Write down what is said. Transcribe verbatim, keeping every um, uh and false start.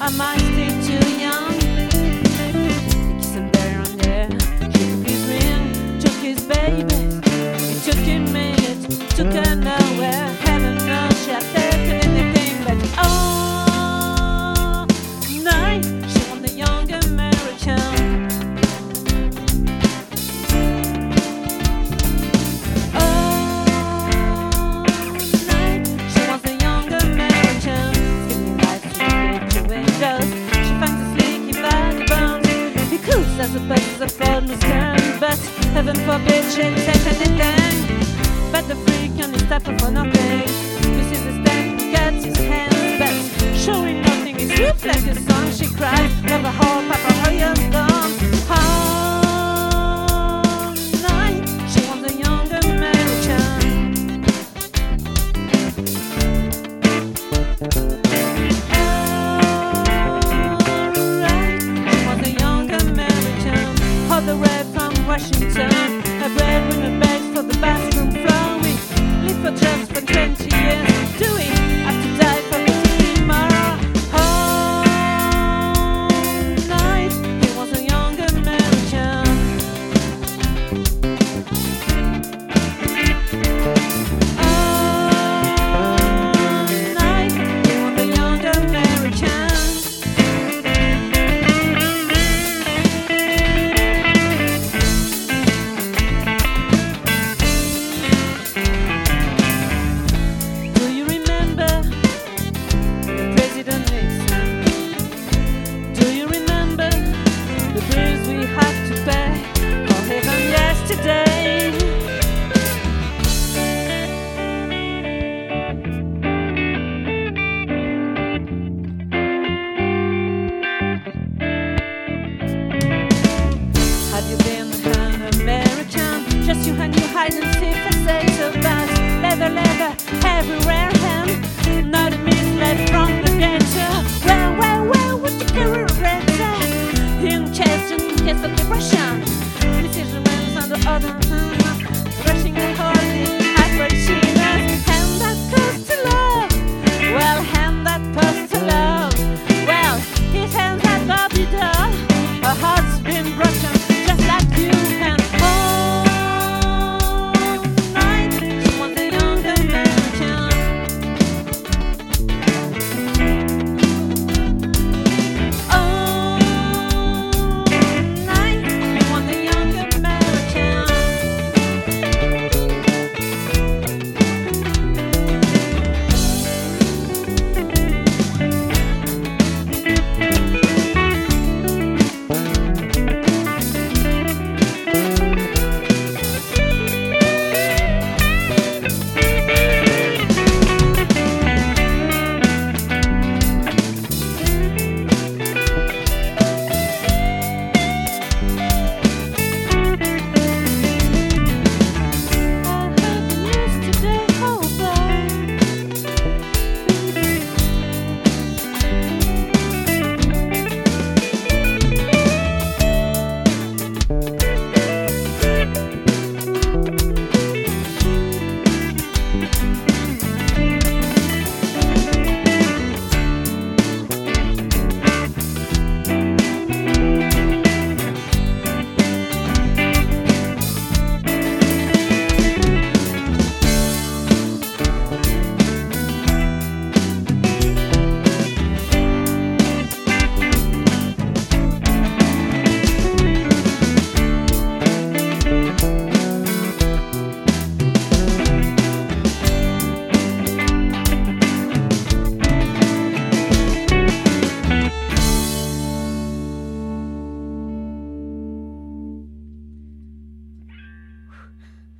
Am I still too young? He kissed him there and there. He took his ring, took his baby. It took him minutes, took her nowhere. Heaven knows she had taken anything but all night. She was the young American. As a bus is a faultless gun, but heaven forbid she'll take anything. But the freak only stop her for nothing. This is a stand, cuts his hands, but showing nothing is roof like a song. She cries, love a whole papa, her young dog.